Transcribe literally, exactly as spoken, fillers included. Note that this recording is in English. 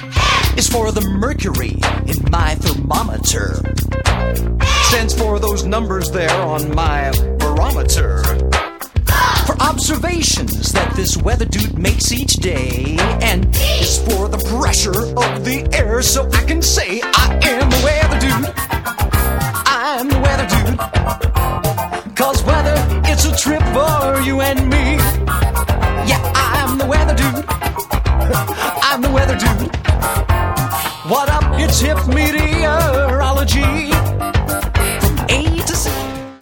is for the mercury in my thermometer. Stands for those numbers there on my barometer. For observations that this weather dude makes each day. And is for the pressure of the air, so I can say I am the weather dude. I'm the weather dude. Cause weather, it's a trip for you and me. Yeah, I'm the weather dude. I'm the weather dude. What up, it's hip meteorology.